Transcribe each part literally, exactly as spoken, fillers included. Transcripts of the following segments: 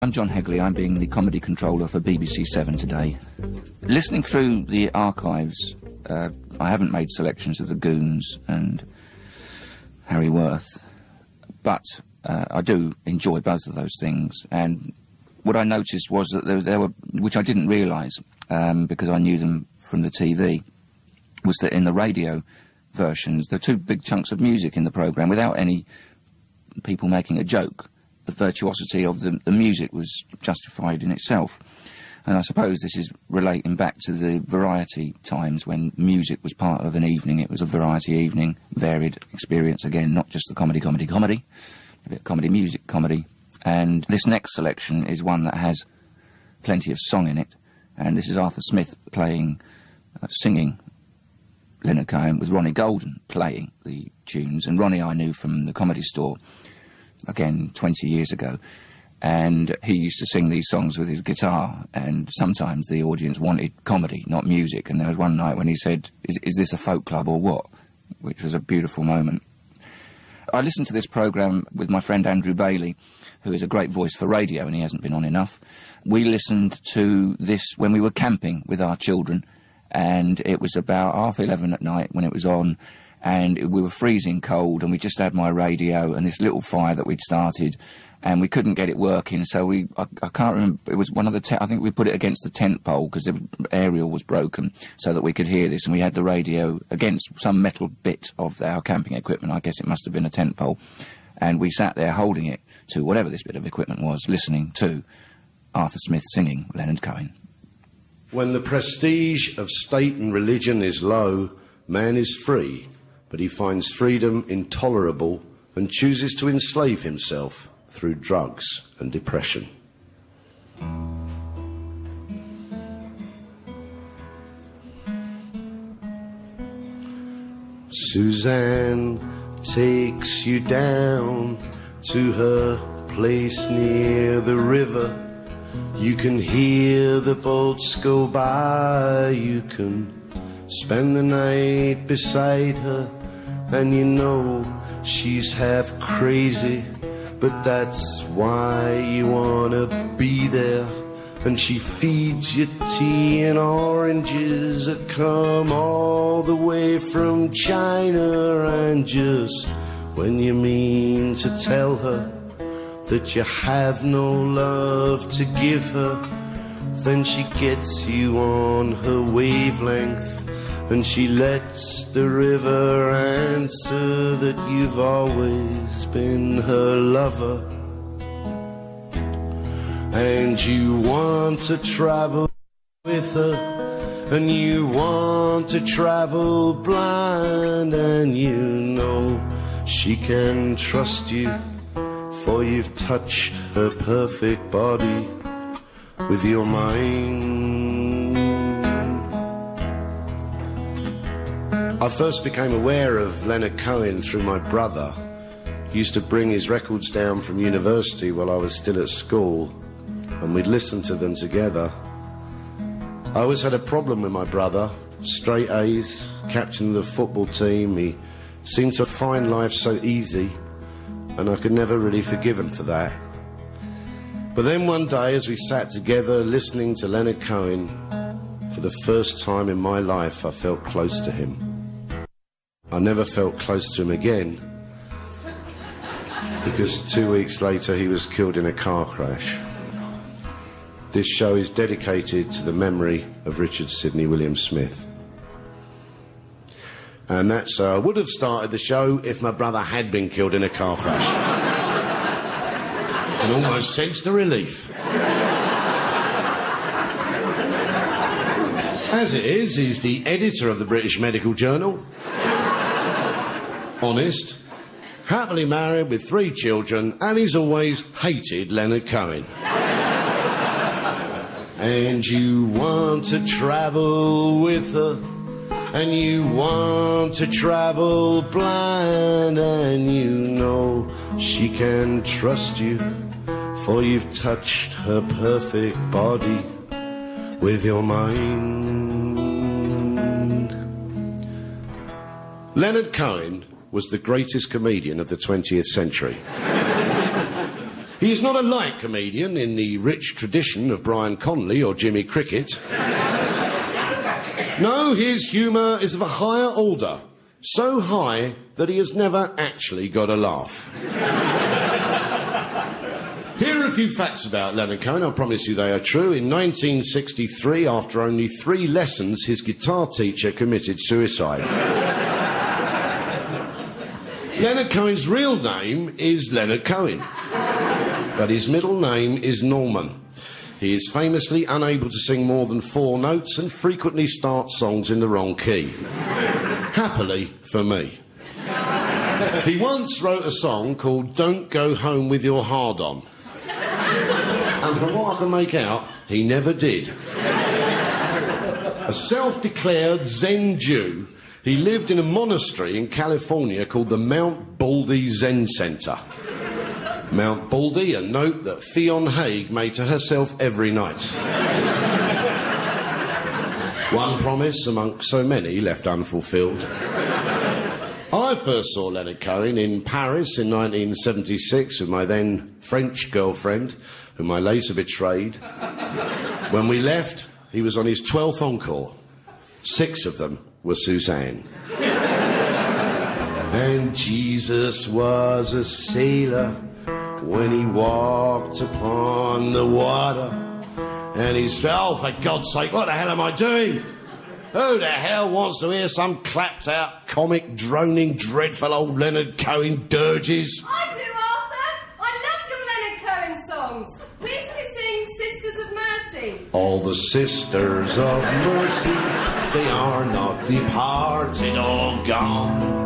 I'm John Hegley. I'm being the comedy controller for B B C Seven today. Listening through the archives, uh, I haven't made selections of the Goons and Harry Worth, but uh, I do enjoy both of those things. And what I noticed was that there, there were, which I didn't realise um, because I knew them from the T V, was that in the radio versions there are two big chunks of music in the programme without any people making a joke. The virtuosity of the, the music was justified in itself. And I suppose this is relating back to the variety times when music was part of an evening. It was a variety evening, varied experience again, not just the comedy, comedy, comedy, a bit of comedy, music, comedy. And this next selection is one that has plenty of song in it. And this is Arthur Smith playing, uh, singing Leonard Cohen, with Ronnie Golden playing the tunes. And Ronnie I knew from the Comedy Store, again, twenty years ago, and he used to sing these songs with his guitar, and sometimes the audience wanted comedy, not music, and there was one night when he said, is, is this a folk club or what? Which was a beautiful moment. I listened to this programme with my friend Andrew Bailey, who is a great voice for radio, and he hasn't been on enough. We listened to this when we were camping with our children, and it was about half eleven at night when it was on, and we were freezing cold, and we just had my radio and this little fire that we'd started, and we couldn't get it working, so we, I, I can't remember, it was one of the, te I think we put it against the tent pole, because the aerial was broken, so that we could hear this, and we had the radio against some metal bit of our camping equipment. I guess it must have been a tent pole, and we sat there holding it to whatever this bit of equipment was, listening to Arthur Smith singing Leonard Cohen. When the prestige of state and religion is low, man is free, but he finds freedom intolerable and chooses to enslave himself through drugs and depression. Suzanne takes you down to her place near the river. You can hear the boats go by, you can spend the night beside her, and you know she's half crazy, but that's why you wanna be there. And she feeds you tea and oranges that come all the way from China, and just when you mean to tell her that you have no love to give her, then she gets you on her wavelength, and she lets the river answer that you've always been her lover. And you want to travel with her, and you want to travel blind, and you know she can trust you, for you've touched her perfect body with your mind. I first became aware of Leonard Cohen through my brother. He used to bring his records down from university while I was still at school, and we'd listen to them together. I always had a problem with my brother. Straight A's, captain of the football team. He seemed to find life so easy, and I could never really forgive him for that. But then one day, as we sat together listening to Leonard Cohen, for the first time in my life I felt close to him. I never felt close to him again, because two weeks later he was killed in a car crash. This show is dedicated to the memory of Richard Sidney William Smith. And that's how uh, I would have started the show if my brother had been killed in a car crash. And almost sensed a relief. As it is, he's the editor of the British Medical Journal. Honest, happily married with three children, and he's always hated Leonard Cohen. And you want to travel with her, and you want to travel blind, and you know she can trust you, for you've touched her perfect body with your mind. Leonard Cohen was the greatest comedian of the twentieth century. He is not a light comedian in the rich tradition of Brian Connolly or Jimmy Cricket. No, his humour is of a higher order, so high that he has never actually got a laugh. Here are a few facts about Leonard Cohen. I promise you they are true. In nineteen sixty-three, after only three lessons, his guitar teacher committed suicide. Leonard Cohen's real name is Leonard Cohen, but his middle name is Norman. He is famously unable to sing more than four notes and frequently starts songs in the wrong key. Happily for me. He once wrote a song called Don't Go Home With Your Hard On. And from what I can make out, he never did. A self-declared Zen Jew, he lived in a monastery in California called the Mount Baldy Zen Center. Mount Baldy, a note that Fionn Haig made to herself every night. One promise amongst so many left unfulfilled. I first saw Leonard Cohen in Paris in nineteen seventy-six with my then French girlfriend, whom I later betrayed. When we left, he was on his twelfth encore. Six of them were Suzanne. And Jesus was a sailor when he walked upon the water, and he said, oh, for God's sake, what the hell am I doing? Who the hell wants to hear some clapped-out, comic, droning, dreadful old Leonard Cohen dirges? I do, Arthur. I love your Leonard Cohen songs. Where do we sing Sisters of Mercy? All the sisters of mercy, they are not departed or gone.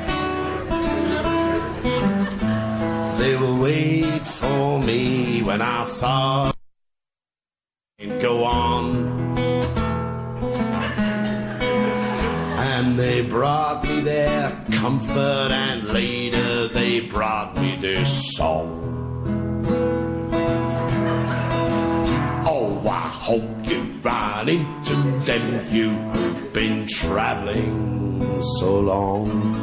They will wait for me when I thought I'd go on. And they brought me their comfort, and later they brought me this song. Oh, I hope you run into them, you who've been travelling so long.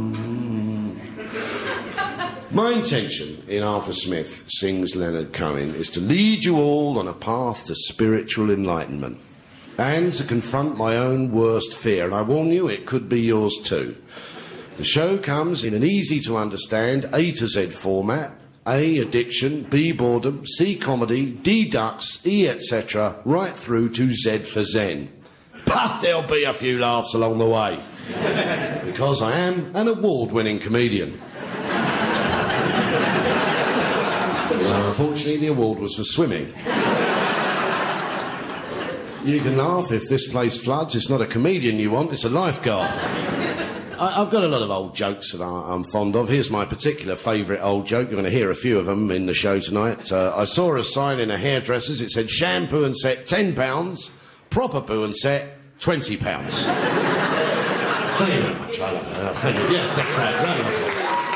My intention in Arthur Smith Sings Leonard Cohen is to lead you all on a path to spiritual enlightenment and to confront my own worst fear, and I warn you, it could be yours too. The show comes in an easy-to-understand A to Z format: A, addiction; B, boredom; C, comedy; D, ducks; E, et cetera, right through to Z for Zen. But there'll be a few laughs along the way, because I am an award-winning comedian. Uh, unfortunately, the award was for swimming. You can laugh if this place floods. It's not a comedian you want, it's a lifeguard. I, I've got a lot of old jokes that I, I'm fond of. Here's my particular favourite old joke. You're going to hear a few of them in the show tonight. Uh, I saw a sign in a hairdresser's. It said, shampoo and set, ten pounds. Proper poo and set, twenty pounds. Thank you very much. I love that. Thank you. Yes, that's right. Round of applause.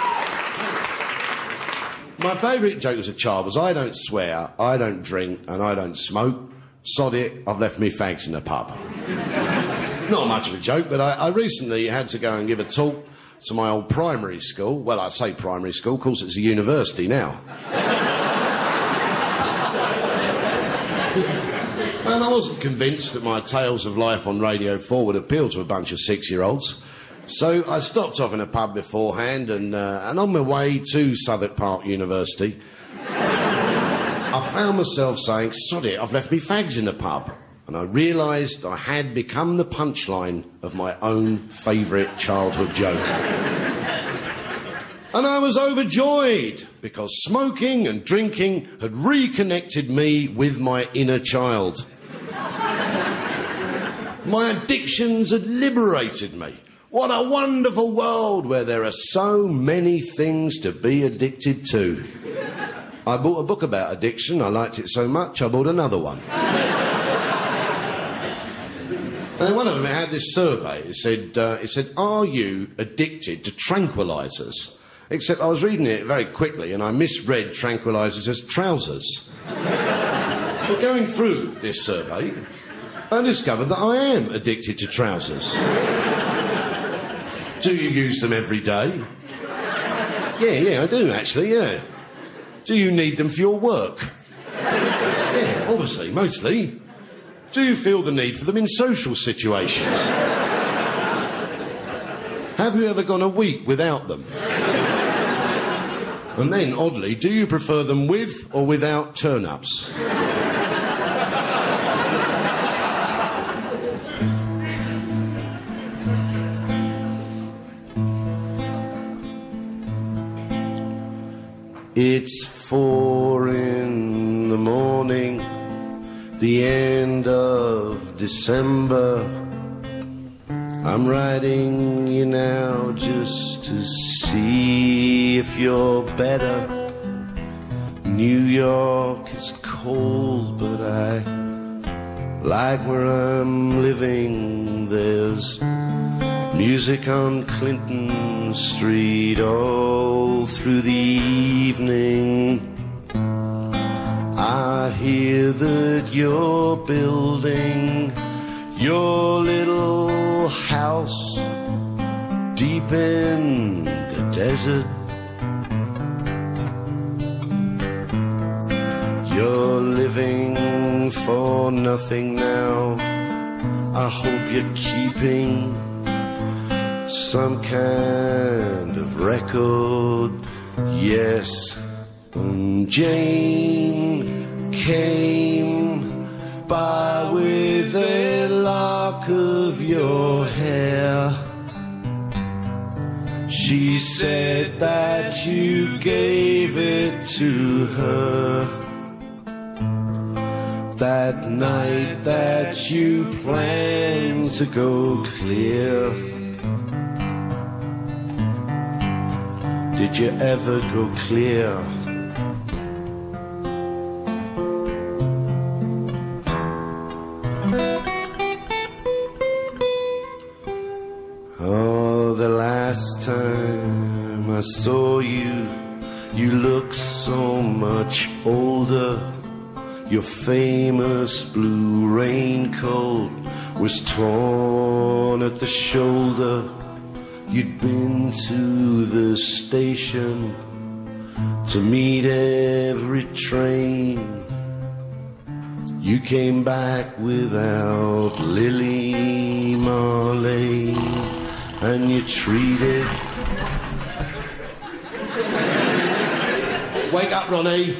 My favourite joke as a child was, I don't swear, I don't drink, and I don't smoke. Sod it, I've left me fags in the pub. Not much of a joke, but I, I recently had to go and give a talk to my old primary school. Well, I say primary school, of course it's a university now. And I wasn't convinced that my tales of life on Radio four would appeal to a bunch of six-year-olds. So I stopped off in a pub beforehand, and, uh, and on my way to Southwark Park University, I found myself saying, sod it, I've left me fags in the pub. And I realised I had become the punchline of my own favourite childhood joke. And I was overjoyed, because smoking and drinking had reconnected me with my inner child. My addictions had liberated me. What a wonderful world where there are so many things to be addicted to. I bought a book about addiction. I liked it so much, I bought another one. And one of them, it had this survey. It said, uh, it said, are you addicted to tranquilizers? Except I was reading it very quickly and I misread tranquilizers as trousers. But going through this survey, I discovered that I am addicted to trousers. Do you use them every day? Yeah, yeah, I do actually, yeah. Do you need them for your work? Yeah, obviously, mostly. Do you feel the need for them in social situations? Have you ever gone a week without them? And then, oddly, do you prefer them with or without turn-ups? It's four in the morning, the end of December. I'm writing you now just to see if you're better. New York is cold, but I like where I'm living. There's music on Clinton Street all through the evening. I hear that you're building your little house deep in the desert. You're living for nothing now. I hope you're keeping some kind of record. Yes, and Jane came by with a lock of your hair. She said that you gave it to her that night that you planned to go clear. Did you ever go clear? Oh, the last time I saw you, you looked so much older. Your famous blue raincoat was torn at the shoulder. You'd been to the station to meet every train. You came back without Lily Marlene, and you treated... Wake up, Ronnie.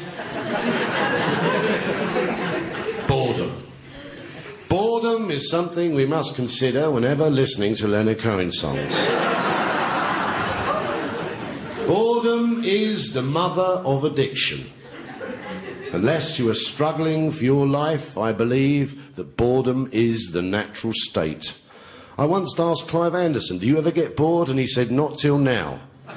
Boredom. Boredom is something we must consider whenever listening to Leonard Cohen songs. Boredom is the mother of addiction. Unless you are struggling for your life, I believe that boredom is the natural state. I once asked Clive Anderson, do you ever get bored? And he said, not till now.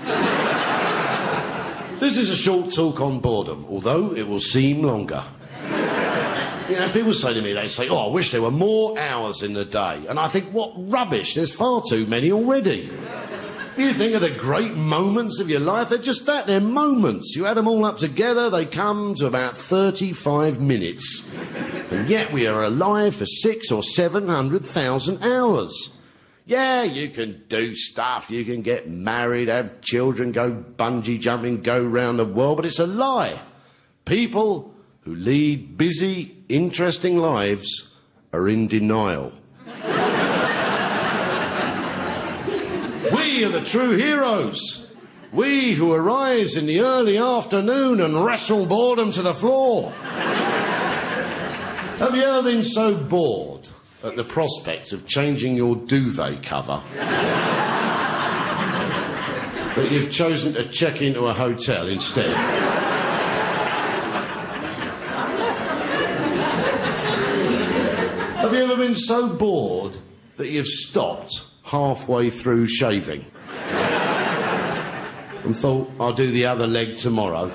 This is a short talk on boredom, although it will seem longer. You know, people say to me, they say, oh, I wish there were more hours in the day. And I think, what rubbish, there's far too many already. You think of the great moments of your life, they're just that, they're moments. You add them all up together, they come to about thirty-five minutes. And yet we are alive for six or seven hundred thousand hours. Yeah, you can do stuff, you can get married, have children, go bungee jumping, go round the world, but it's a lie. People who lead busy, interesting lives are in denial. We are the true heroes. We who arise in the early afternoon and wrestle boredom to the floor. Have you ever been so bored at the prospect of changing your duvet cover that you've chosen to check into a hotel instead? Have you ever been so bored that you've stopped halfway through shaving and thought, I'll do the other leg tomorrow?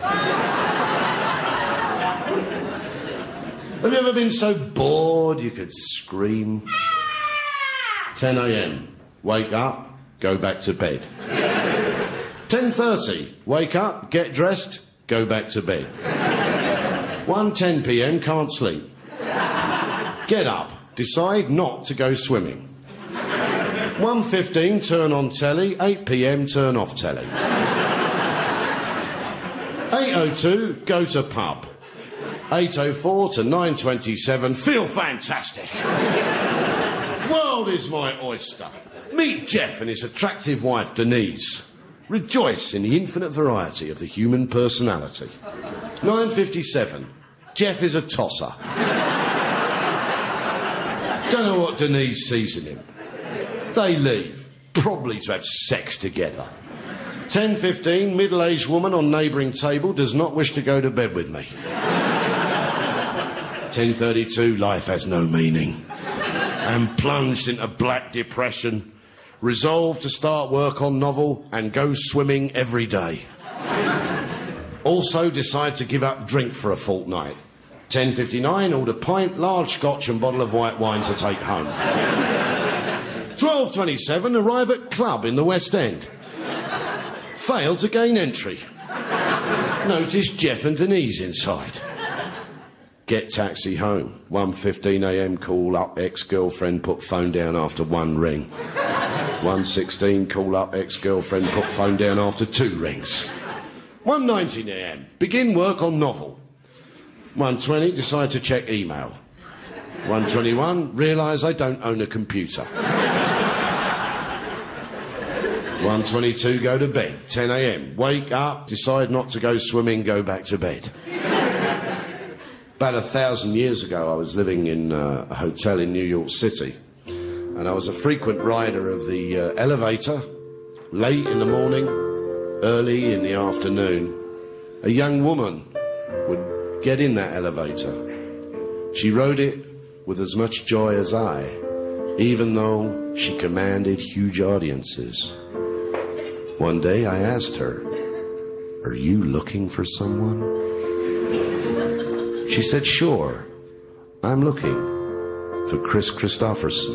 Have you ever been so bored you could scream? ten a m, wake up, go back to bed. ten thirty, wake up, get dressed, go back to bed. one ten p m, can't sleep. Get up, decide not to go swimming. one fifteen, turn on telly, eight p m, turn off telly. eight eight oh two, go to pub. eight oh four to nine twenty-seven, feel fantastic. World is my oyster. Meet Jeff and his attractive wife, Denise. Rejoice in the infinite variety of the human personality. nine fifty-seven, Jeff is a tosser. Don't know what Denise sees in him. They leave, probably to have sex together. ten fifteen, middle-aged woman on neighbouring table does not wish to go to bed with me. ten thirty-two, life has no meaning. I'm plunged into black depression, resolved to start work on novel and go swimming every day. Also decide to give up drink for a fortnight. ten fifty-nine, order pint, large scotch and bottle of white wine to take home. twelve twenty-seven, arrive at club in the West End. Fail to gain entry. Notice Jeff and Denise inside. Get taxi home. one fifteen a m, call up ex-girlfriend, put phone down after one ring. one sixteen, call up ex-girlfriend, put phone down after two rings. one nineteen a m, begin work on novel. one twenty, decide to check email. one twenty-one, realise I don't own a computer. one twenty-two, go to bed. ten a m, wake up, decide not to go swimming, go back to bed. About a thousand years ago, I was living in uh, a hotel in New York City, and I was a frequent rider of the uh, elevator, late in the morning, early in the afternoon. A young woman would get in that elevator. She rode it with as much joy as I, even though she commanded huge audiences. One day I asked her, "Are you looking for someone?" She said, "Sure, I'm looking for Chris Christopherson."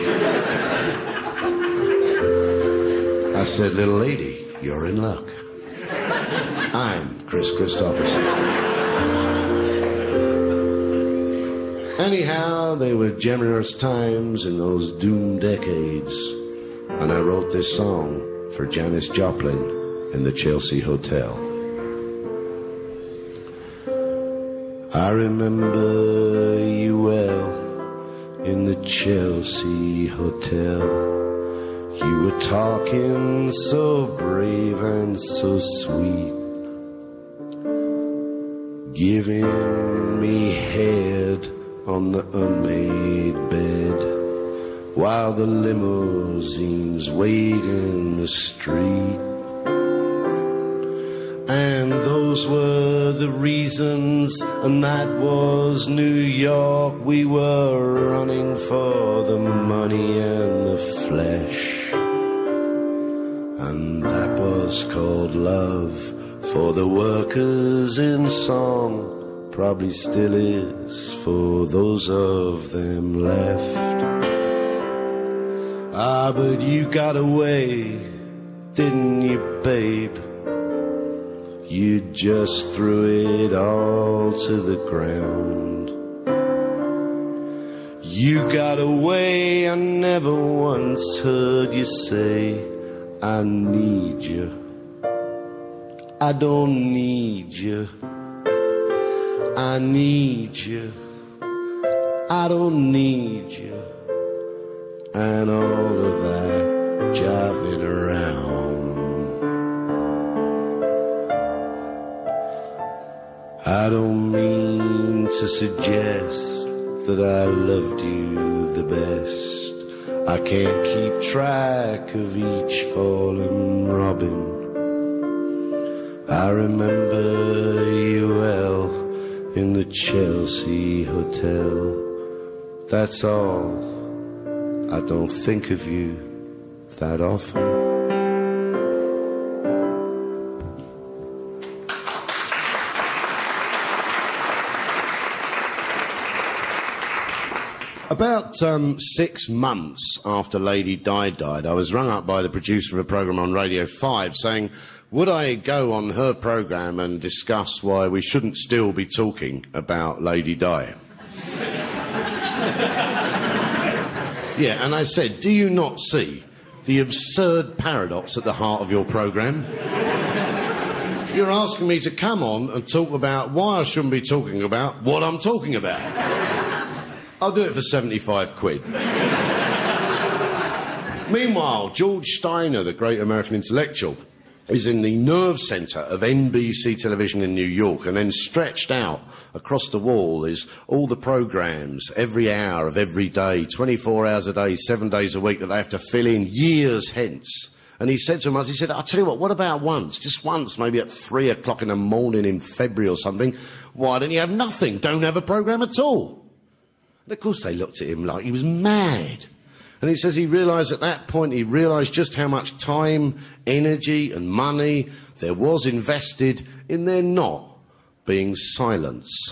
I said, "Little lady, you're in luck. I'm Chris Christopherson." Anyhow, they were generous times in those doomed decades, and I wrote this song for Janis Joplin in the Chelsea Hotel. I remember you well in the Chelsea Hotel. You were talking so brave and so sweet, giving me head on the unmade bed, while the limousines wait in the street. And those were the reasons, and that was New York. We were running for the money and the flesh, and that was called love for the workers in song. Probably still is for those of them left. Ah, but you got away, didn't you, babe? You just threw it all to the ground. You got away, I never once heard you say, "I need you. I don't need you. I need you. I don't need you." And all of that jiving around. I don't mean to suggest that I loved you the best. I can't keep track of each fallen robin. I remember you well in the Chelsea Hotel. That's all. I don't think of you that often. About um, six months after Lady Di died, I was rung up by the producer of a programme on Radio five saying, would I go on her programme and discuss why we shouldn't still be talking about Lady Di? Yeah, and I said, do you not see the absurd paradox at the heart of your programme? You're asking me to come on and talk about why I shouldn't be talking about what I'm talking about. I'll do it for seventy-five quid. Meanwhile, George Steiner, the great American intellectual, is in the nerve centre of N B C television in New York, and then stretched out across the wall is all the programmes, every hour of every day, twenty-four hours a day, seven days a week, that they have to fill in years hence. And he said to him once, he said, I'll tell you what, what about once? Just once, maybe at three o'clock in the morning in February or something. Why don't you have nothing? Don't have a programme at all. And of course they looked at him like he was mad. And he says he realised at that point, he realised just how much time, energy and money there was invested in there not being silence.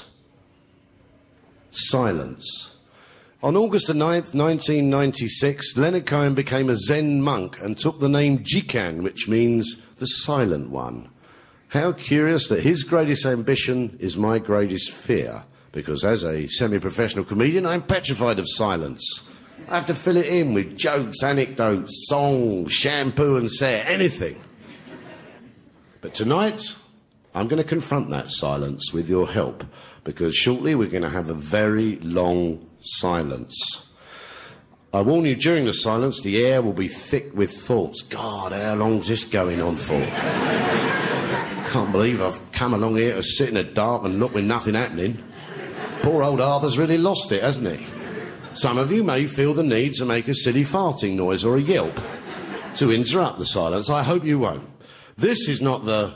Silence. On August the ninth, nineteen ninety-six, Leonard Cohen became a Zen monk and took the name Jikan, which means the silent one. How curious that his greatest ambition is my greatest fear, because as a semi-professional comedian, I'm petrified of silence. I have to fill it in with jokes, anecdotes, songs, shampoo and set, anything. But tonight, I'm going to confront that silence with your help, because shortly we're going to have a very long silence. I warn you, during the silence, the air will be thick with thoughts. God, how long's this going on for? Can't believe I've come along here to sit in the dark and look with nothing happening. Poor old Arthur's really lost it, hasn't he? Some of you may feel the need to make a silly farting noise or a yelp to interrupt the silence. I hope you won't. This is not the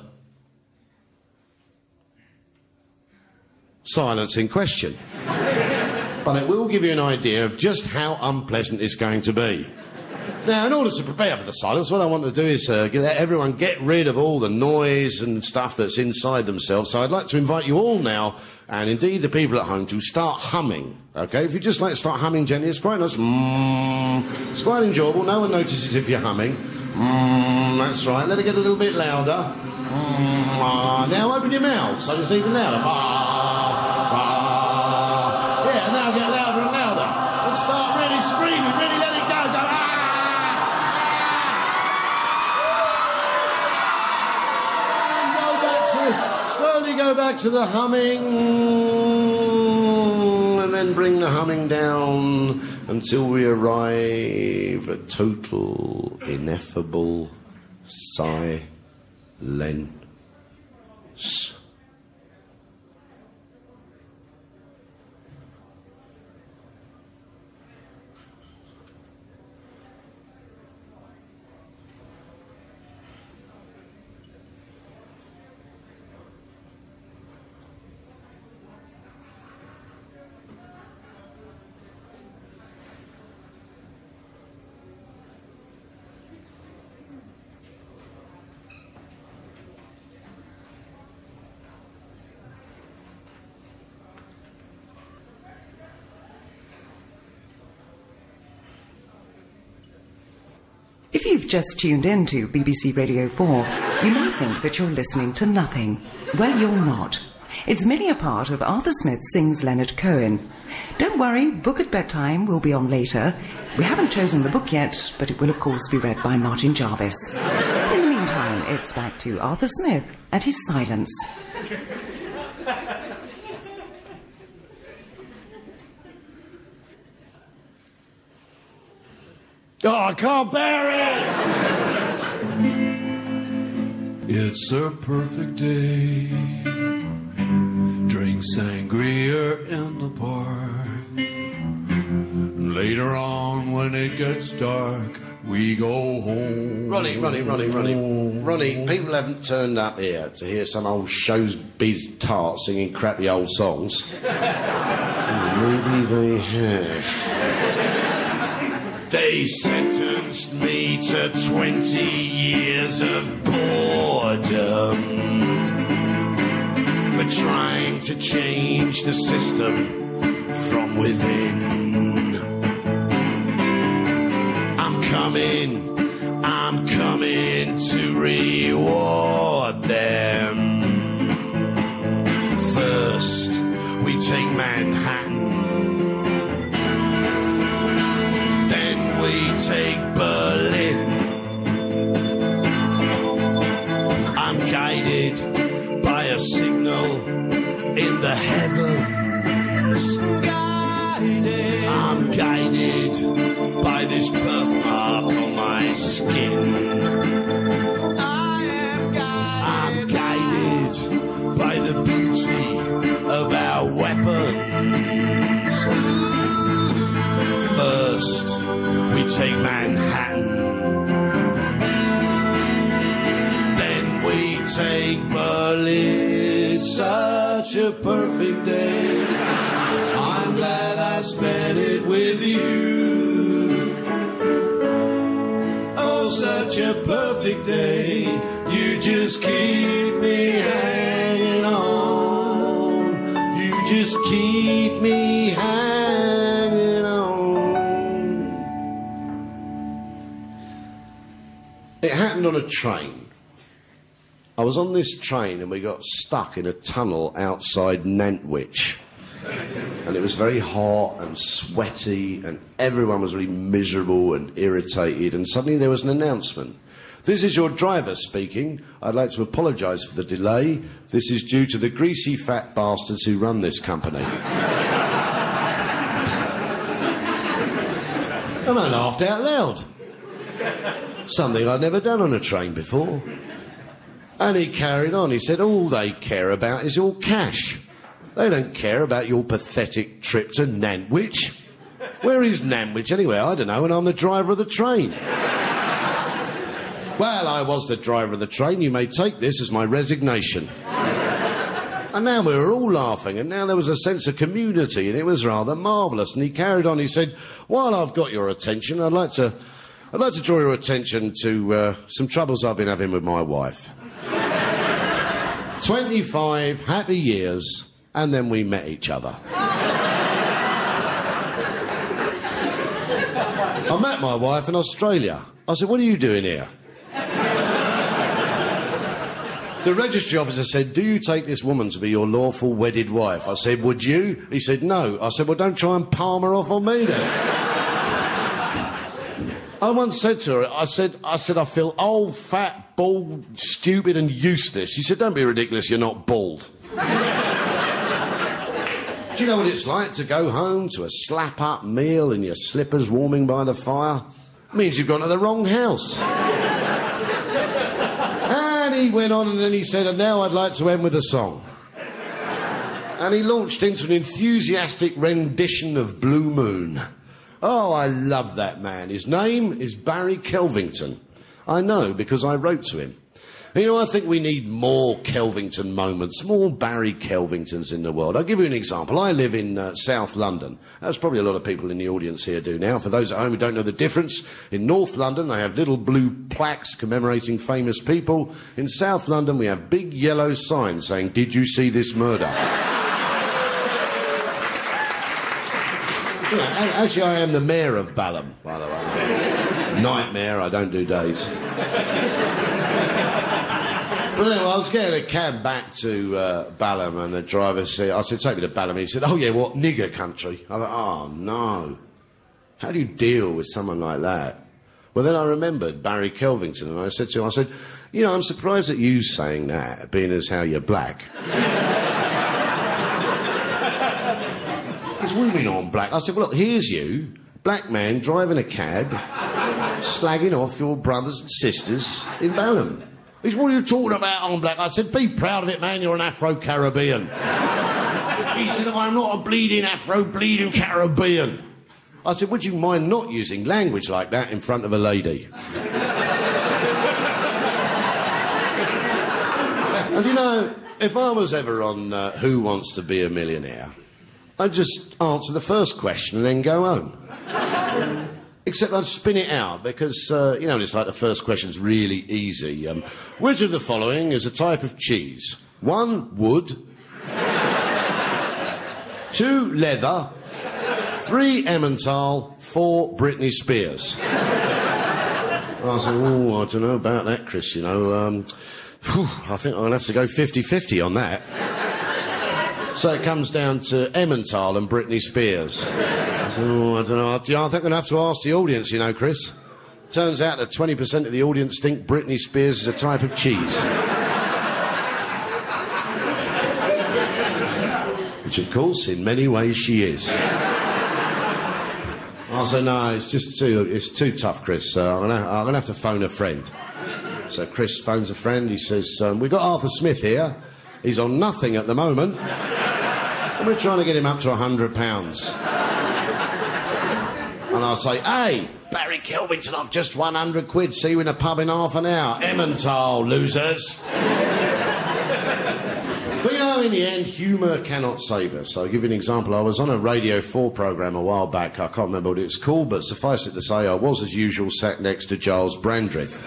silence in question. But it will give you an idea of just how unpleasant it's going to be. Now, in order to prepare for the silence, what I want to do is uh, let everyone get rid of all the noise and stuff that's inside themselves. So I'd like to invite you all now, and indeed the people at home, to start humming. OK? If you just like to start humming gently, it's quite nice. Mm, it's quite enjoyable. No one notices if you're humming. Mm, that's right. Let it get a little bit louder. Mm, ah. Now open your mouth so it's even louder. Ah, ah. Yeah, now get louder and louder. And start really screaming. Really let it go. Go, ah! Slowly go back to the humming, and then bring the humming down until we arrive at total, ineffable silence. If you've just tuned in to B B C Radio four, you may think that you're listening to nothing. Well, you're not. It's merely a part of Arthur Smith Sings Leonard Cohen. Don't worry, Book at Bedtime will be on later. We haven't chosen the book yet, but it will of course be read by Martin Jarvis. In the meantime, it's back to Arthur Smith and his silence. Oh, I can't bear it! It's a perfect day. Drink sangria in the park. Later on, when it gets dark, we go home. Ronnie, Ronnie, Ronnie, Ronnie. Ronnie, people haven't turned up here to hear some old showbiz tart singing crappy old songs. Maybe they have. They sentenced me to twenty years of boredom for trying to change the system from within. I'm coming, I'm coming to reward them. First, we take Manhattan. We take Berlin. I'm guided guided by this birthmark on my skin. I am guided, I'm guided by the beauty of our weapons. First, we take Manhattan. Then we take Berlin. Such a perfect day. I'm glad I spent it with you. Oh, such a perfect day. You just keep me hanging on. You just keep me hanging on. It happened on a train. I was on this train and we got stuck in a tunnel outside Nantwich. And it was very hot and sweaty and everyone was really miserable and irritated, and suddenly there was an announcement. This is your driver speaking. I'd like to apologise for the delay. This is due to the greasy fat bastards who run this company. And I laughed out loud. Something I'd never done on a train before. And he carried on. He said, all they care about is your cash. They don't care about your pathetic trip to Nantwich. Where is Nantwich anyway? I don't know, and I'm the driver of the train. Well, I was the driver of the train. You may take this as my resignation. And now we were all laughing, and now there was a sense of community, and it was rather marvellous. And he carried on. He said, while I've got your attention, I'd like to, I'd like to draw your attention to uh, some troubles I've been having with my wife. twenty-five happy years, and then we met each other. I met my wife in Australia. I said, what are you doing here? The registry officer said, do you take this woman to be your lawful wedded wife? I said, would you? He said, no. I said, well, don't try and palm her off on me then. I once said to her, I said, I said, I feel old, fat, bald, stupid and useless. She said, don't be ridiculous, you're not bald. Do you know what it's like to go home to a slap-up meal in your slippers warming by the fire? It means you've gone to the wrong house. And he went on and then he said, and now I'd like to end with a song. And he launched into an enthusiastic rendition of Blue Moon. Oh, I love that man. His name is Barry Kelvington. I know because I wrote to him. You know, I think we need more Kelvington moments, more Barry Kelvingtons in the world. I'll give you an example. I live in uh, South London. As probably a lot of people in the audience here do now. For those at home who don't know the difference, in North London they have little blue plaques commemorating famous people. In South London we have big yellow signs saying, did you see this murder? Yeah, actually, I am the mayor of Balham, by the way. Nightmare, I don't do days. But anyway, I was getting a cab back to uh, Balham, and the driver said, I said, take me to Balham. And he said, oh, yeah, what, nigger country? I thought, oh, no. How do you deal with someone like that? Well, then I remembered Barry Kelvington, and I said to him, I said, you know, I'm surprised at you saying that, being as how you're black. What do you mean I'm black? I said, well, look, here's you, black man driving a cab, slagging off your brothers and sisters in Balham. He said, what are you talking about, I'm black? I said, be proud of it, man, you're an Afro-Caribbean. He said, I'm not a bleeding Afro-bleeding Caribbean. I said, would you mind not using language like that in front of a lady? And you know, if I was ever on uh, Who Wants to Be a Millionaire, I'd just answer the first question and then go home. Except I'd spin it out because, uh, you know, it's like the first question's really easy. Um, which of the following is a type of cheese? One, wood. Two, leather. Three, Emmental. Four, Britney Spears. I said, oh, I don't know about that, Chris, you know. Um, whew, I think I'll have to go fifty-fifty on that. So it comes down to Emmental and Britney Spears. I said, oh, I don't know. I think I'm going to have to ask the audience, you know, Chris. Turns out that twenty percent of the audience think Britney Spears is a type of cheese. Which, of course, in many ways she is. I said, no, it's just too, it's too tough, Chris. Uh, I'm gonna, I'm gonna have to phone a friend. So Chris phones a friend. He says, um, we've got Arthur Smith here. He's on nothing at the moment. And we're trying to get him up to a hundred pounds. And I'll say, hey, Barry Kelvington, I've just won one hundred quid. See you in a pub in half an hour. Emmental, losers. But, you know, in the end, humour cannot save us. I'll give you an example. I was on a Radio four programme a while back. I can't remember what it's called, but suffice it to say, I was, as usual, sat next to Giles Brandreth.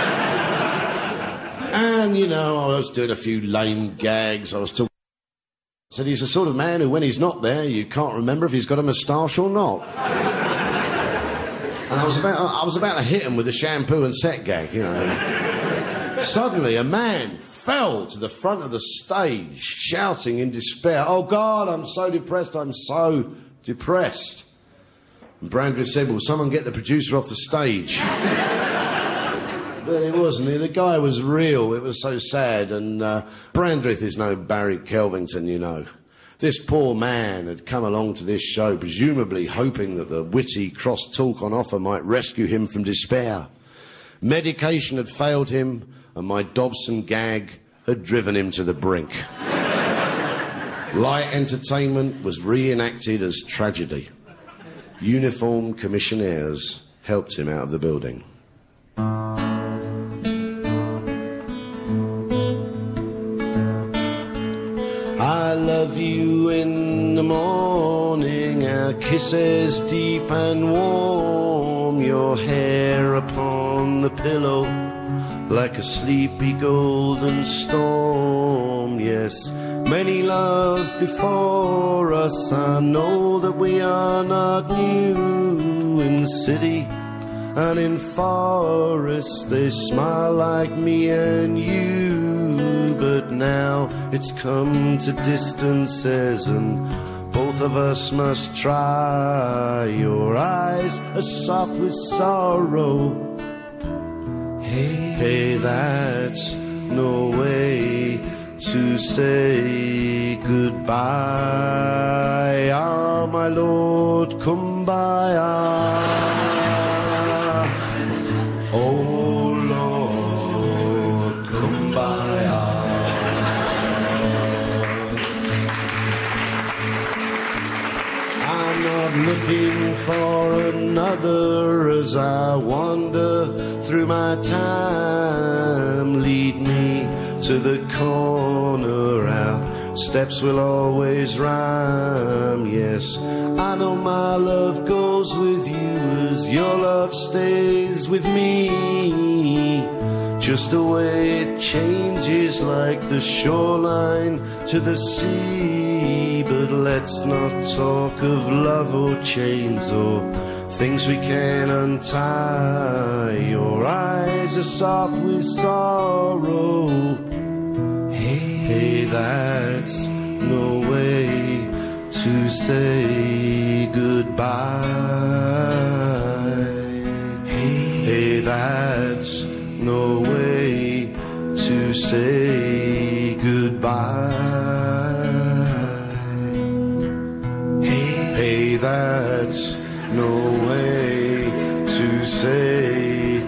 And, you know, I was doing a few lame gags. I was talking... I said, he's the sort of man who, when he's not there, you can't remember if he's got a moustache or not. And I was about, I was about to hit him with a shampoo and set gag, you know. Suddenly, a man fell to the front of the stage, shouting in despair, oh, God, I'm so depressed, I'm so depressed. And Brandreth said, will someone get the producer off the stage? But it wasn't. The guy was real. It was so sad. And uh, Brandreth is no Barry Kelvington, you know. This poor man had come along to this show, presumably hoping that the witty cross-talk on offer might rescue him from despair. Medication had failed him, and my Dobson gag had driven him to the brink. Light entertainment was reenacted as tragedy. Uniformed commissionaires helped him out of the building. I love you in the morning, our kisses deep and warm, your hair upon the pillow like a sleepy golden storm. Yes, many love before us, I know that we are not new. In city and in forest they smile like me and you, but now it's come to distances and both of us must try. Your eyes are soft with sorrow. Hey, hey, that's no way to say goodbye. Ah, my Lord, kumbaya. Oh, Lord, kumbaya. I'm not looking for another as I wander through my time. Lead me to the corner, our steps will always rhyme. Yes, I know my love goes with you as your love stays with me. Just the way it changes like the shoreline to the sea. But let's not talk of love or chains or things we can't untie. Your eyes are soft with sorrow. Hey, hey, that's no way to say goodbye. Hey, hey, that's no way to say goodbye. Hey, hey, that's no way to say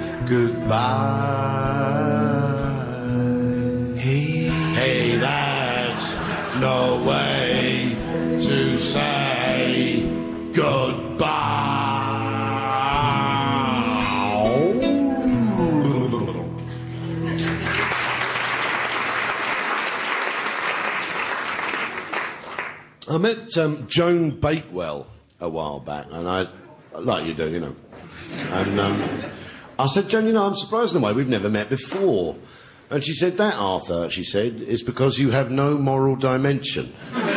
goodbye. Hey, hey, that's no way to say goodbye. I met um, Joan Bakewell a while back, and I, like you do, you know. And um, I said, Joan, you know, I'm surprised in a way, we've never met before. And she said, that, Arthur, she said, is because you have no moral dimension.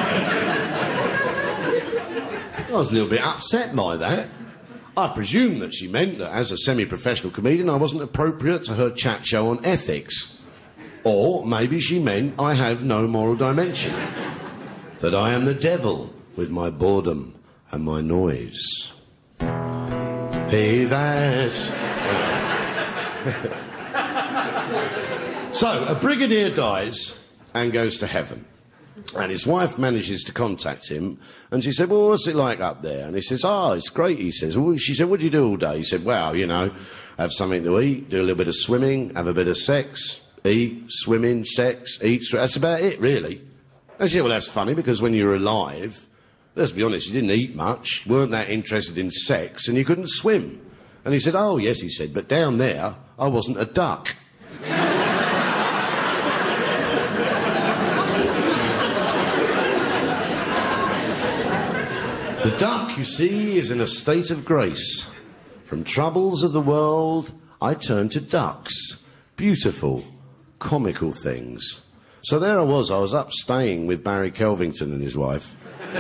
I was a little bit upset by that. I presume that she meant that as a semi-professional comedian I wasn't appropriate to her chat show on ethics. Or maybe she meant I have no moral dimension. That I am the devil with my boredom and my noise. Hey, that. So, a brigadier dies and goes to heaven. And his wife manages to contact him, and she said, well, what's it like up there? And he says, oh, it's great, he says. Well, she said, what do you do all day? He said, well, you know, have something to eat, do a little bit of swimming, have a bit of sex, eat, swimming, sex, eat, sw- that's about it, really. And she said, well, that's funny, because when you were alive, let's be honest, you didn't eat much, weren't that interested in sex, and you couldn't swim. And he said, oh, yes, he said, but down there, I wasn't a duck. The duck, you see, is in a state of grace. From troubles of the world, I turn to ducks. Beautiful, comical things. So there I was, I was up staying with Barry Kelvington and his wife.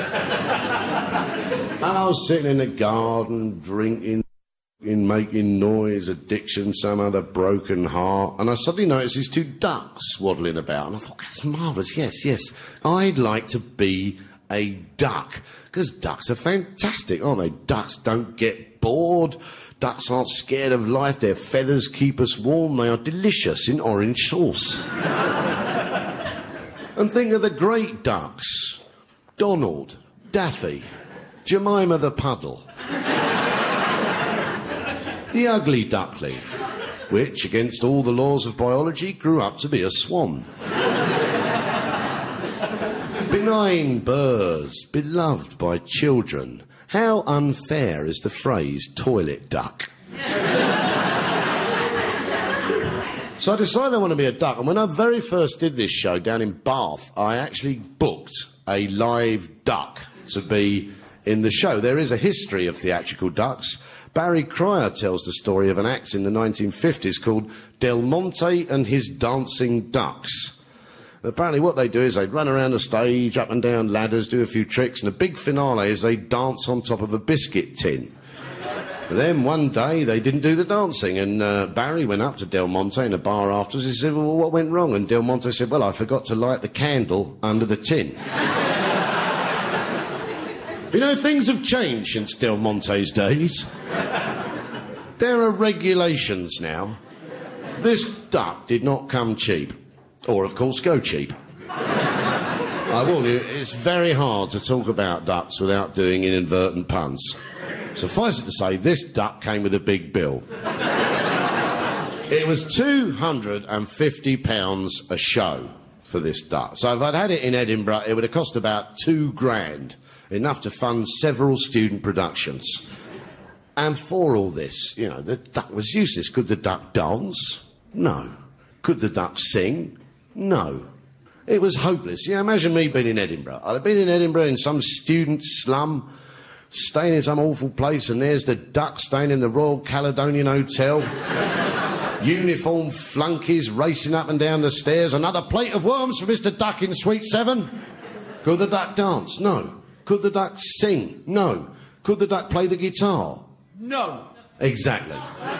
And I was sitting in the garden, drinking, in making noise, addiction, some other broken heart. And I suddenly noticed these two ducks waddling about. And I thought, that's marvellous, yes, yes. I'd like to be a duck. Because ducks are fantastic, aren't they? Ducks don't get bored. Ducks aren't scared of life. Their feathers keep us warm. They are delicious in orange sauce. And think of the great ducks. Donald, Daffy, Jemima the Puddle. The ugly duckling, which, against all the laws of biology, grew up to be a swan. Benign birds, beloved by children. How unfair is the phrase toilet duck? So I decided I want to be a duck, and when I very first did this show down in Bath, I actually booked a live duck to be in the show. There is a history of theatrical ducks. Barry Cryer tells the story of an act in the nineteen fifties called Del Monte and His Dancing Ducks. Apparently what they do is they run around the stage, up and down ladders, do a few tricks, and the big finale is they dance on top of a biscuit tin. But then one day they didn't do the dancing, and uh, Barry went up to Del Monte in a bar afterwards. He said, well, what went wrong? And Del Monte said, well, I forgot to light the candle under the tin. You know, things have changed since Del Monte's days. There are regulations now. This duck did not come cheap. Or, of course, go cheap. I warn you, it's very hard to talk about ducks without doing inadvertent puns. Suffice it to say, this duck came with a big bill. It was two hundred and fifty pounds a show for this duck. So if I'd had it in Edinburgh, it would have cost about two grand, enough to fund several student productions. And for all this, you know, the duck was useless. Could the duck dance? No. Could the duck sing? No. It was hopeless. You know, imagine me being in Edinburgh. I'd have been in Edinburgh in some student slum, staying in some awful place, and there's the duck staying in the Royal Caledonian Hotel. Uniformed flunkies racing up and down the stairs. Another plate of worms for Mister Duck in Suite seven. Could the duck dance? No. Could the duck sing? No. Could the duck play the guitar? No. Exactly.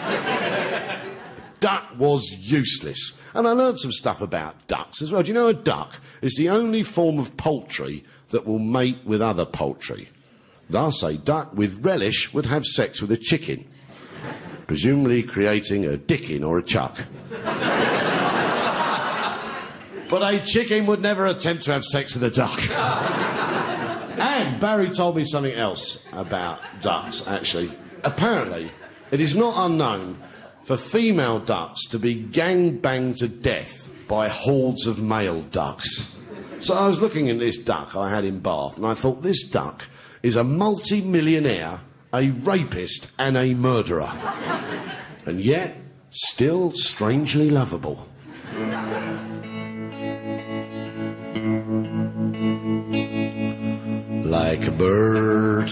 Duck was useless. And I learned some stuff about ducks as well. Do you know a duck is the only form of poultry that will mate with other poultry? Thus, a duck with relish would have sex with a chicken, presumably creating a dickin or a chuck. But a chicken would never attempt to have sex with a duck. And Barry told me something else about ducks, actually. Apparently, it is not unknown for female ducks to be gang-banged to death by hordes of male ducks. So I was looking at this duck I had in Bath, and I thought, this duck is a multi-millionaire, a rapist, and a murderer. And yet, still strangely lovable. Like a bird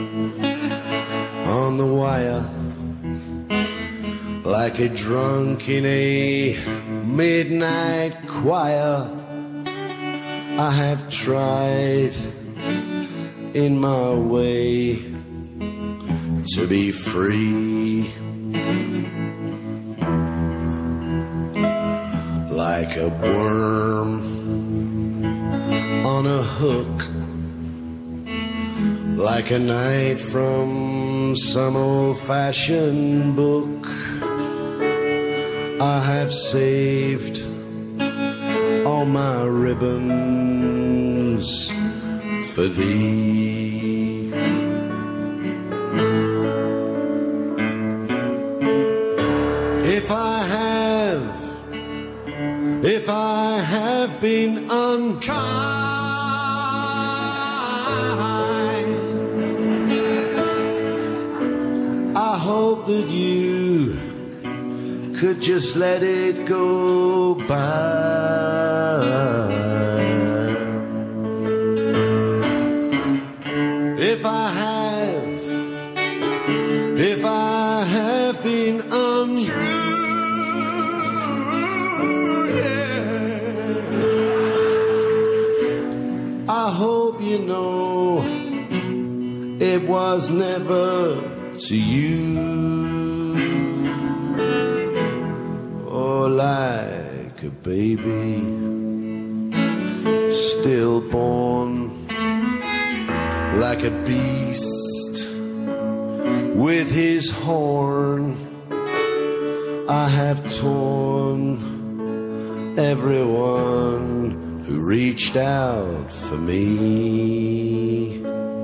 on the wire, like a drunk in a midnight choir, I have tried in my way to be free. Like a worm on a hook, like a knight from some old-fashioned book, I have saved all my ribbons tunes for thee. If I have, if I have been unkind, I hope that you could just let it go by. If I have, if I have been untrue, yeah, I hope you know it was never to you. Or like a baby stillborn, like a beast with his horn, I have torn everyone who reached out for me.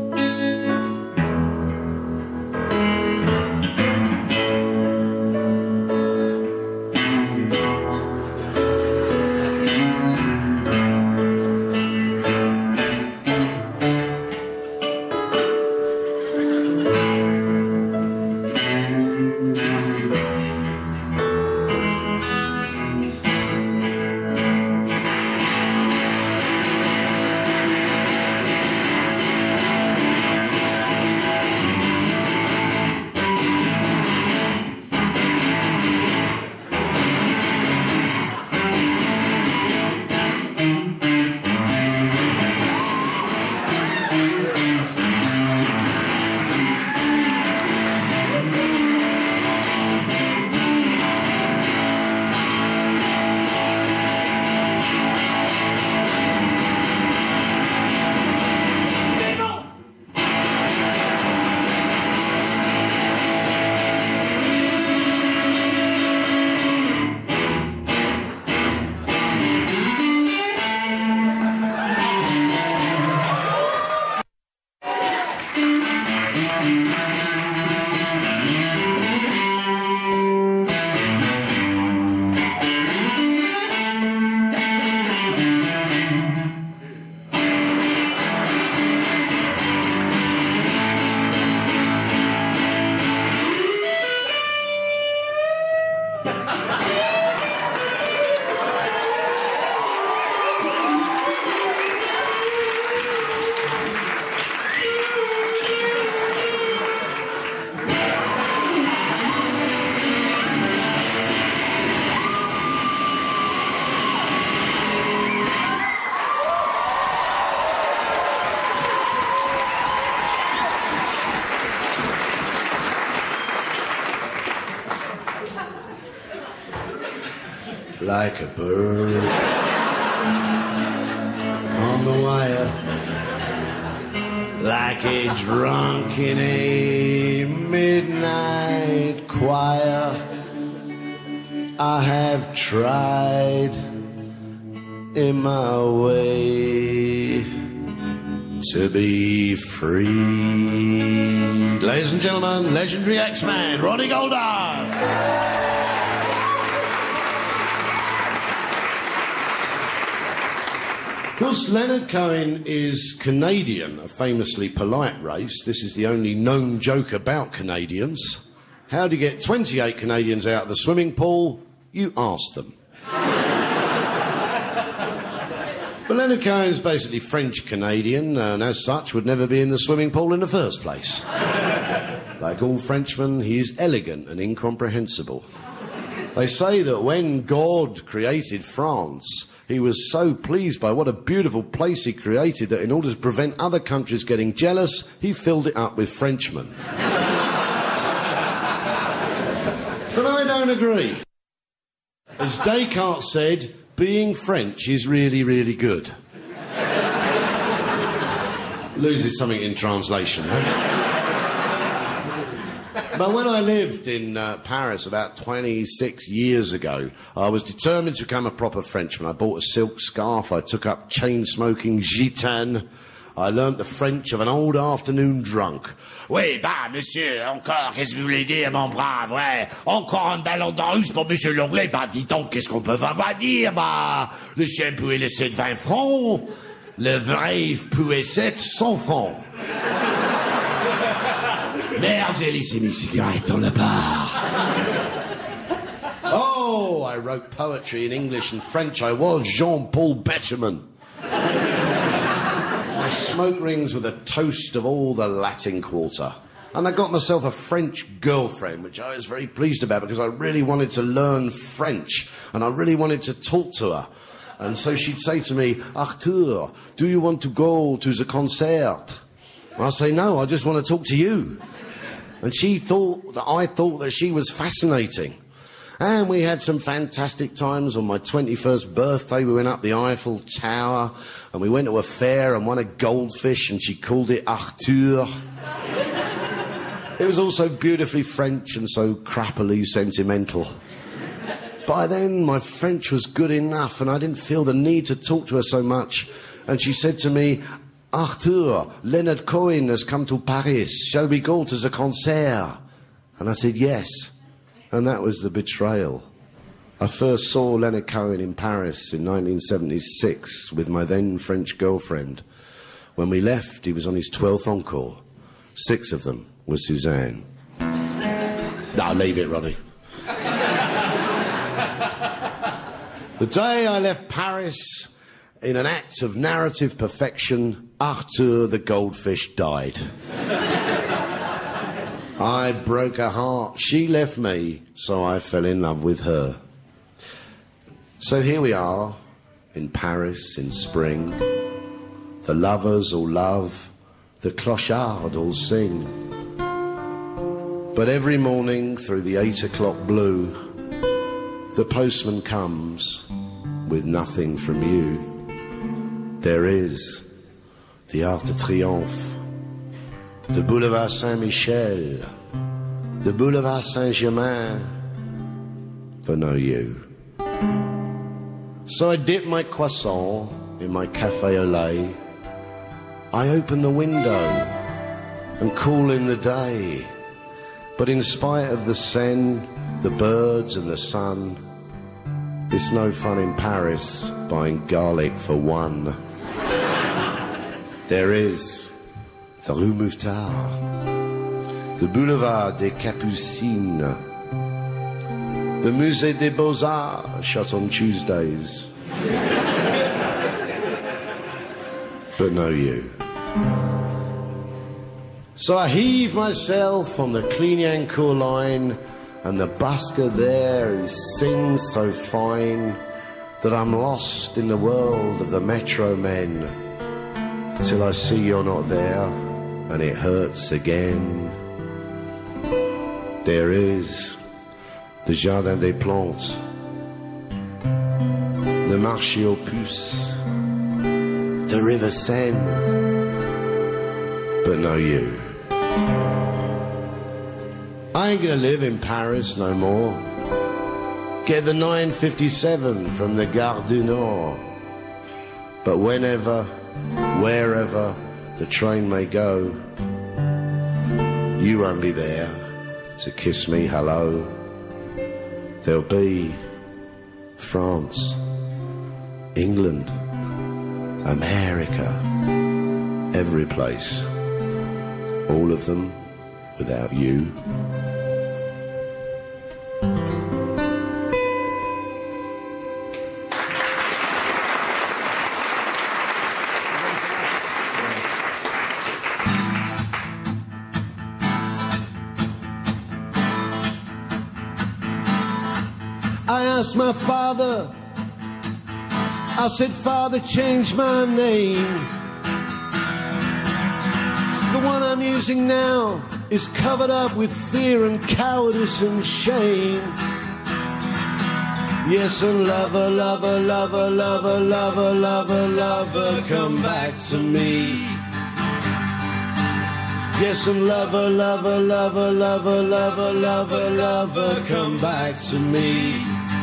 Like a bird on the wire, like a drunk in a midnight choir, I have tried in my way to be free. Ladies and gentlemen, legendary X-Man, Ronnie Goldar. Of course, Leonard Cohen is Canadian, a famously polite race. This is the only known joke about Canadians. How do you get twenty-eight Canadians out of the swimming pool? You ask them. But Leonard Cohen's basically French-Canadian, and as such would never be in the swimming pool in the first place. Like all Frenchmen, he is elegant and incomprehensible. They say that when God created France, he was so pleased by what a beautiful place he created that in order to prevent other countries getting jealous, he filled it up with Frenchmen. But I don't agree. As Descartes said, being French is really, really good. Loses something in translation, huh? But when I lived in uh, Paris about twenty-six years ago, I was determined to become a proper Frenchman. I bought a silk scarf, I took up chain-smoking gitane, I learnt the French of an old afternoon drunk. Oui, bah, monsieur, encore, qu'est-ce que vous voulez dire, mon brave, ouais. Encore un ballon de russe pour monsieur l'anglais, bah, dis donc, qu'est-ce qu'on peut pas dire, bah. Le chien pouvait laisser de vingt francs, le vrai pouvait sept cents francs. Merde, j'ai laissé mes cigarettes dans le bar. Oh, I wrote poetry in English and French. I was Jean-Paul Betterman. My smoke rings were the toast of all the Latin Quarter. And I got myself a French girlfriend, which I was very pleased about because I really wanted to learn French and I really wanted to talk to her. And so she'd say to me, Arthur, do you want to go to the concert? And I'd say, no, I just want to talk to you. And she thought that I thought that she was fascinating. And we had some fantastic times. On my twenty-first birthday, we went up the Eiffel Tower and we went to a fair and won a goldfish and she called it Arthur. It was also beautifully French and so crappily sentimental. By then, my French was good enough and I didn't feel the need to talk to her so much. And she said to me, Arthur, Leonard Cohen has come to Paris. Shall we go to the concert? And I said, yes. And that was the betrayal. I first saw Leonard Cohen in Paris in nineteen seventy-six with my then French girlfriend. When we left, he was on his twelfth encore. Six of them were Suzanne. Now, leave it, Ronnie. The day I left Paris, in an act of narrative perfection, Arthur the goldfish died. I broke her heart. She left me, so I fell in love with her. So here we are, in Paris, in spring. The lovers all love, the clochards all sing. But every morning, through the eight o'clock blue, the postman comes with nothing from you. There is the Arc de Triomphe, the Boulevard Saint-Michel, the Boulevard Saint-Germain, but no you. So I dip my croissant in my café au lait. I open the window and call in the day. But in spite of the Seine, the birds and the sun, it's no fun in Paris buying garlic for one. There is the Rue Mouffetard, the Boulevard des Capucines, the Musée des Beaux-Arts, shut on Tuesdays. But no you. So I heave myself on the Clignancourt line, and the busker there who sings so fine that I'm lost in the world of the metro men, till I see you're not there, and it hurts again. There is the Jardin des Plantes, the Marché aux Puces, the River Seine, but no you. I ain't gonna live in Paris no more. Get the nine fifty-seven from the Gare du Nord. But whenever, wherever the train may go, you won't be there to kiss me hello. There'll be France, England, America, every place. All of them without you. I asked my father, I said, Father, change my name. The one I'm using now is covered up with fear and cowardice and shame. Yes, and lover, lover, lover, lover, lover, lover, lover, come back to me. Yes, and lover, lover, lover, lover, lover, lover, lover, come back to me.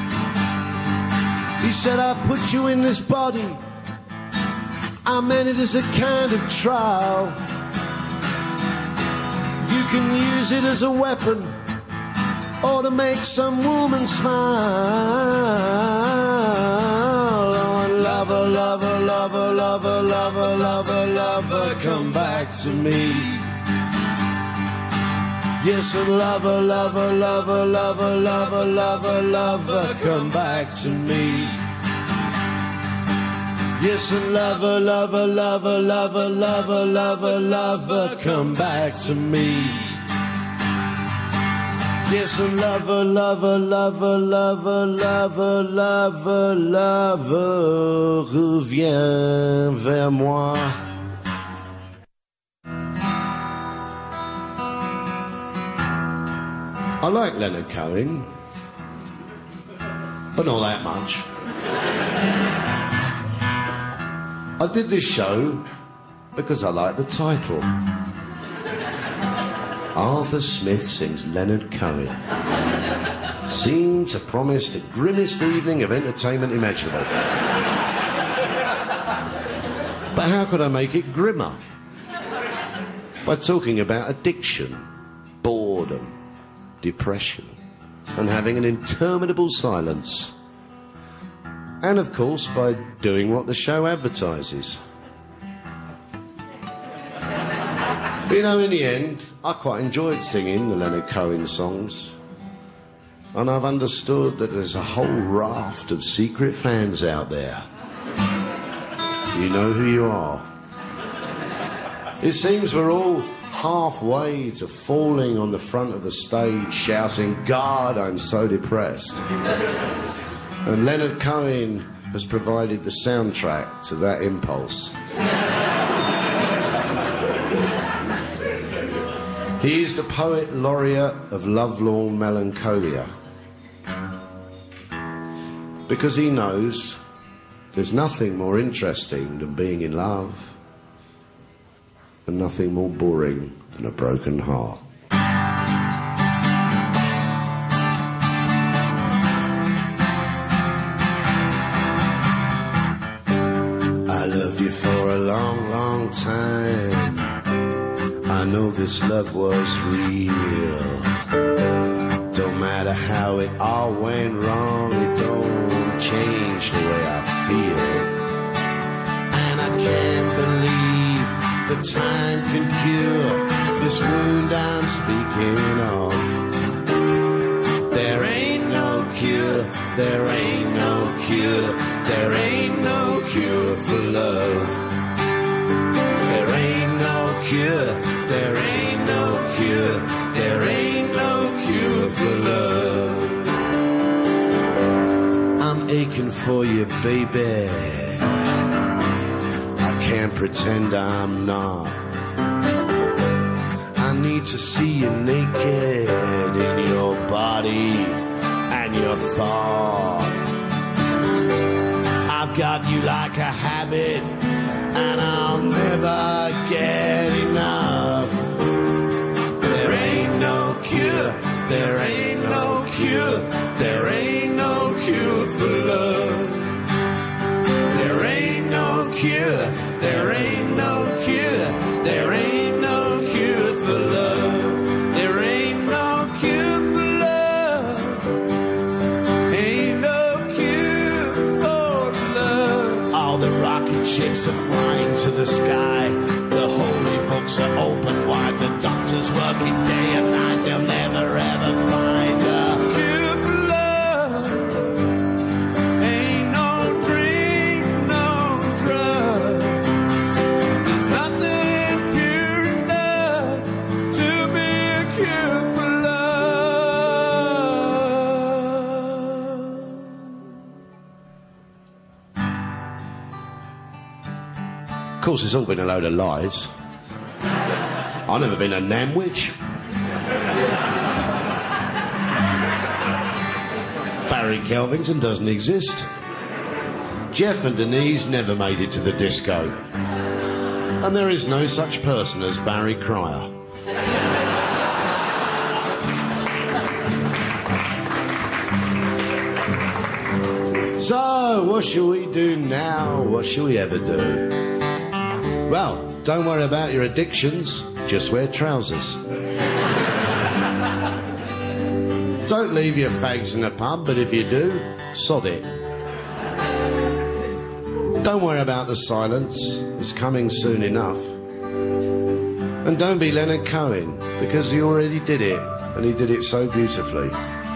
He said, I put you in this body, I meant it as a kind of trial. You can use it as a weapon or to make some woman smile. Oh, and lover, lover, lover, lover, lover, lover, lover, come back to me. Yes, and lover, lover, lover, lover, lover, lover, lover, come back to me. Yes, and lover, lover, lover, lover, lover, lover, lover, come back to me. Yes, and lover, lover, lover, lover, lover, lover, lover, reviens vers moi. I like Leonard Cohen, but not that much. I did this show because I like the title. Arthur Smith sings Leonard Cohen. Seemed to promise the grimmest evening of entertainment imaginable. But how could I make it grimmer? By talking about addiction, boredom, depression, and having an interminable silence. And of course by doing what the show advertises. But you know, in the end, I quite enjoyed singing the Leonard Cohen songs. And I've understood that there's a whole raft of secret fans out there. You know who you are. It seems we're all halfway to falling on the front of the stage shouting, God, I'm so depressed. And Leonard Cohen has provided the soundtrack to that impulse. He is the poet laureate of lovelorn melancholia. Because he knows there's nothing more interesting than being in love, and nothing more boring than a broken heart. I loved you for a long, long time. I know this love was real. Don't matter how it all went wrong, it don't change the way I feel. And I can't believe the time can cure this wound I'm speaking of. There ain't no cure, there ain't no cure, there ain't no cure for love. There ain't no cure, there ain't no cure, there ain't no cure for love. I'm aching for you, baby. I can't pretend I'm not. I need to see you naked in your body and your thought. I've got you like a habit, and I'll never get enough. There ain't no cure, there ain't no cure, there ain't no cure for love. There ain't no cure, there ain't no cure, there ain't no cure for love. There ain't no cure for love. Ain't no cure for love. All the rocket ships are flying to the sky. The holy books are open wide. The doctors working day and night. They'll never ever find a cure for love. Ain't no drink, no drug. There's nothing pure enough to be a cure for love. Of course, it's all been a load of lies. I've never been a Namwich. Barry Kelvington doesn't exist. Jeff and Denise never made it to the disco. And there is no such person as Barry Cryer. So, what shall we do now? What shall we ever do? Well, don't worry about your addictions. Just wear trousers. Don't leave your fags in the pub, but if you do, sod it. Don't worry about the silence. It's coming soon enough. And don't be Leonard Cohen, because he already did it, and he did it so beautifully.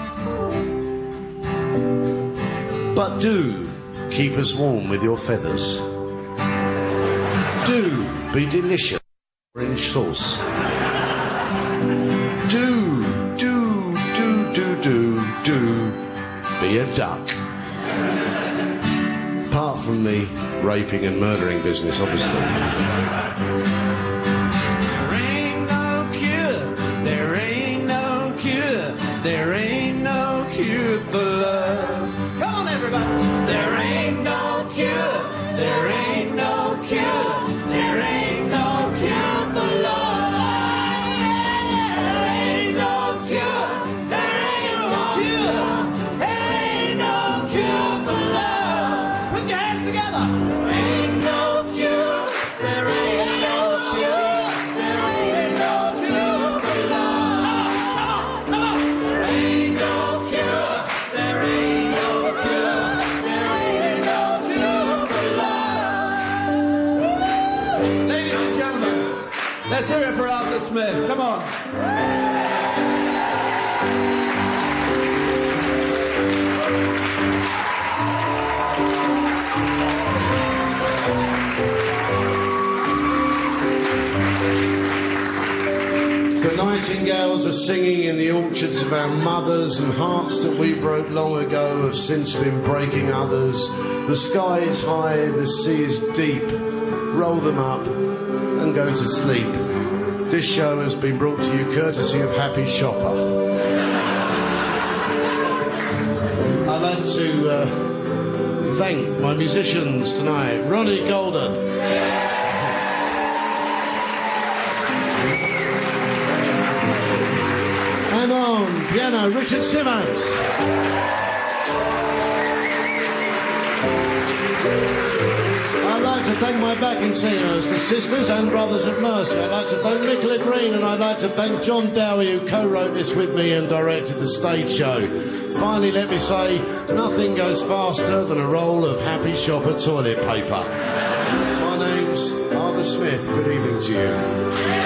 But do keep us warm with your feathers. Do be delicious orange sauce. Do, do, do, do, do, do be a duck. Apart from the raping and murdering business, obviously. There ain't no cure, there ain't no cure, there ain't no cure for love. Come on, everybody. There ain't no cure, there ain't no cure, there ain't no cure for love. There ain't no cure, there ain't no cure, there ain't no cure for love. Put your hands together. There ain't no cure, there ain't no cure, there ain't no cure for love. Come on, come on, come on. There ain't no cure, there ain't no cure, there ain't no cure for love. Woo! Ladies and gentlemen, let's hear it for Arthur Smith. Come on. The nightingales are singing in the orchards of our mothers, and hearts that we broke long ago have since been breaking others. The sky is high, the sea is deep. Roll them up and go to sleep. This show has been brought to you courtesy of Happy Shopper. I'd like to uh, thank my musicians tonight. Ronnie Golden. And on piano, Richard Simmons. I'd like to thank my backing singers, the Sisters and Brothers of Mercy. I'd like to thank Nicola Green, and I'd like to thank John Dowie, who co-wrote this with me and directed the stage show. Finally, let me say, nothing goes faster than a roll of Happy Shopper toilet paper. My name's Arthur Smith. Good evening to you.